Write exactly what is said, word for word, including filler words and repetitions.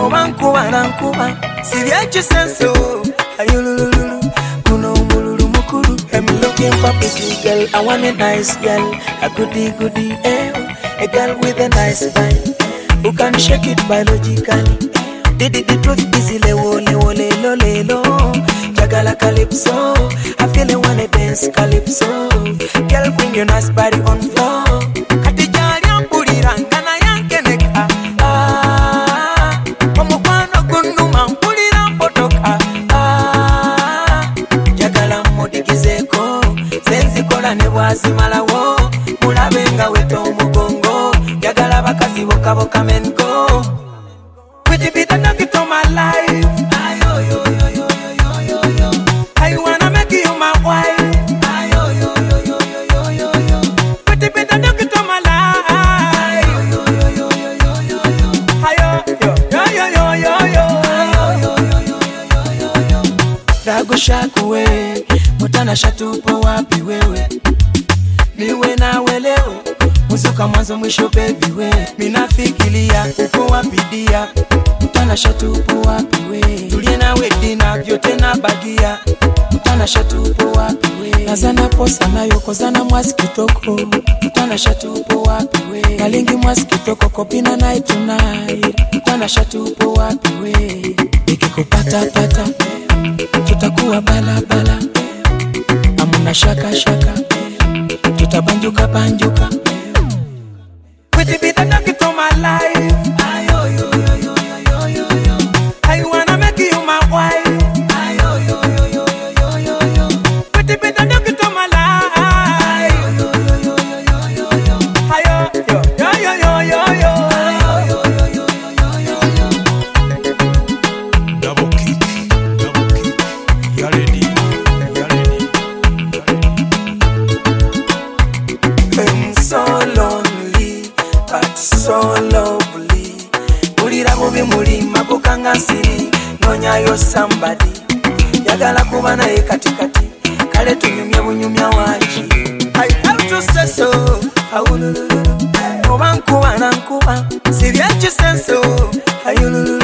obankuba nankuba sibyakisenso ayulululu kuno umululu mukuru. I'm looking for pretty girl, I want a nice girl, a goody goody eh, a girl with a nice vibe who can shake it biologically. Did it the truth easy lewo lewo lelo lelo jagala calypso, I feel I wanna dance calypso. Girl bring your nice body on floor. Katijali ampulira ngana yankeneka ah, omukwano gunuma mpulira mpotoka ah, jagala mudikizeko senzikola ne bwazimalawo mulabe nga weto omugongo jagala bakazi boka boka men go. Would you be the nugget of my life? Ayo, yo, yo, yo, yo, yo, yo. I wanna make you my wife. Ayo, yo, yo, yo, yo, yo, yo. Would you be the nugget of my life? Ayo, yo, yo, yo, yo, yo, yo. Ayo, yo, yo, yo, yo, yo. Ayo, yo, yo, yo, yo, yo, yo. Dago shakuwe, mutana shatupo wapi wewe? Niwe nawe leo, musuka mwanzo mwisho baby we. Minafikiria uko wapidia, mutana shatupo wapi we? Tulie nawe dina vyote na bagia, mutana shatupo wapi we? Nazana posa nayo kozana mwasi kitoko, mutana shatupo wapi we? Kalingi mwasi kitoko kopina night tonight, mutana shatupo wapi we? Nikikupata pata, tutakuwa bala bala, amuna shaka shaka, tutabanjuka banjuka. Would you be the nugget of my life? Ayo, yo, yo, yo, yo, yo, yo. I wanna make you my wife. Ayo, yo, yo, yo, yo, yo, yo. Would you be the nugget of my life? Ayo, yo, yo, yo, yo, yo, yo. Ayo, yo, yo, yo, yo, yo, yo. Ayo, yo, yo, yo, yo, yo, yo. Double kick, double kick. You ready? You ready? I'm so lonely, but so lovely. Mulira bubi mulima bukanga siri, nonya yo somebody. Yagala kuba naye katikati, kale tunyumya bunyumya wanji. I have to say so, awulululu. Obankuba nankuba, sibyakisenso, ayulululu.